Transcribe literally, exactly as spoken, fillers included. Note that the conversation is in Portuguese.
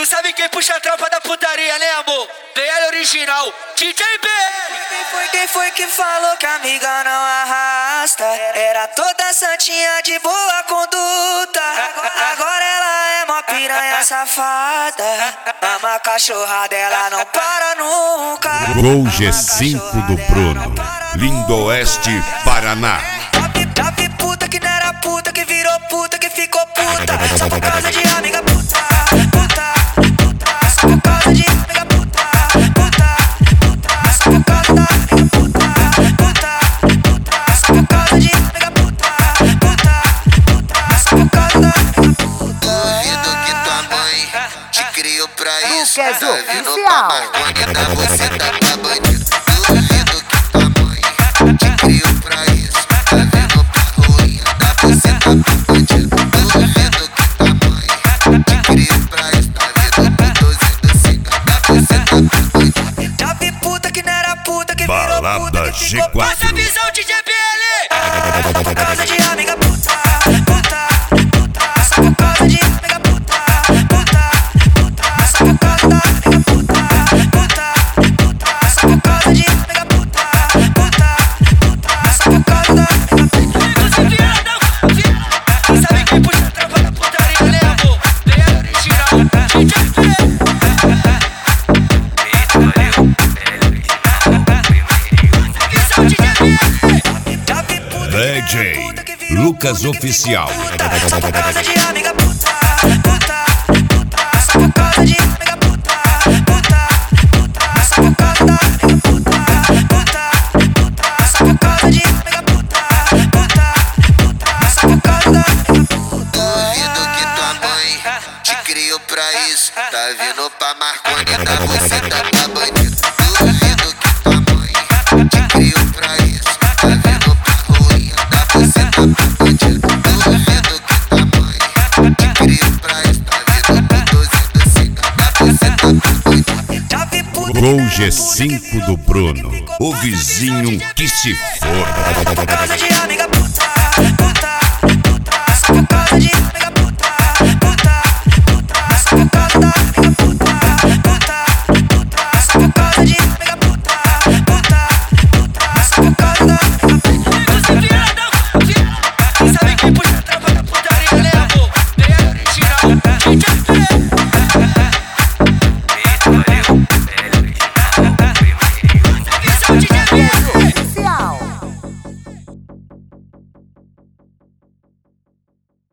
sabe quem puxa a tropa da putaria, né, amor? B L original, D J B L. Quem foi, quem foi que falou que amiga não arrasta? Era toda santinha de boa conduta. Agora ela é mó piranha safada. Ama a cachorrada, ela não para nunca. Gol G cinco do Bruno, Lindoeste, Paraná. Já vi puta que não era puta, que virou puta, que ficou puta. Só por causa de amiga puta, puta, puta. Só por causa de amiga puta, puta, puta. Só por causa da amiga puta, puta, puta. Só por causa de amiga puta, puta, puta. Só por causa da amiga puta. Duvido que tua mãe te criou pra isso. Lucas Tá vindo Oficial. pra Marconida, você tá pra bandido. Duvido que tua mãe te criou pra isso. Tá vindo pra ruim, dá você tá pra bandido. Duvido que tua mãe te criou pra isso. Tá vindo pro doze do cinco, dá você tá pra bandido. Já vi puta que não era puta, que virou puta, Balada que G ficou puta. quatro. Essa visão, D J B L. Só por causa de amiga puta, puta, puta. Só por causa de amiga puta, puta, puta. Só por causa da amiga puta, puta, puta. Só por causa de amiga puta, puta, puta. Só por causa da amiga puta. Tu sabe quem puxa a tropa da putaria, né, amor? B L original, D J B L. Visão, D J B L. Já vi puta que D J não era puta, que virou Lucas puta, que Oficial. ficou puta. Só por causa de amiga puta, puta, puta. Só por causa de amiga puta, puta, puta. Só por causa da amiga puta, puta, puta. Só por causa de amiga puta, puta, puta. Só por causa da amiga puta. Duvido que tua mãe te criou pra isso. Tá vindo pra Marconida, você tá pra bandido. Duvido que tua mãe te criou pra isso. Tá vindo pra ruim, dá você tá pra bandido. Duvido que tua mãe te criou pra isso. Tá vindo pro doze do cinco, dá você tá pra bandido. Já vi puta que Gol não era G puta, que cinco virou do puta, que Bruno, ficou o puta. vizinho que se for. Só por causa de amiga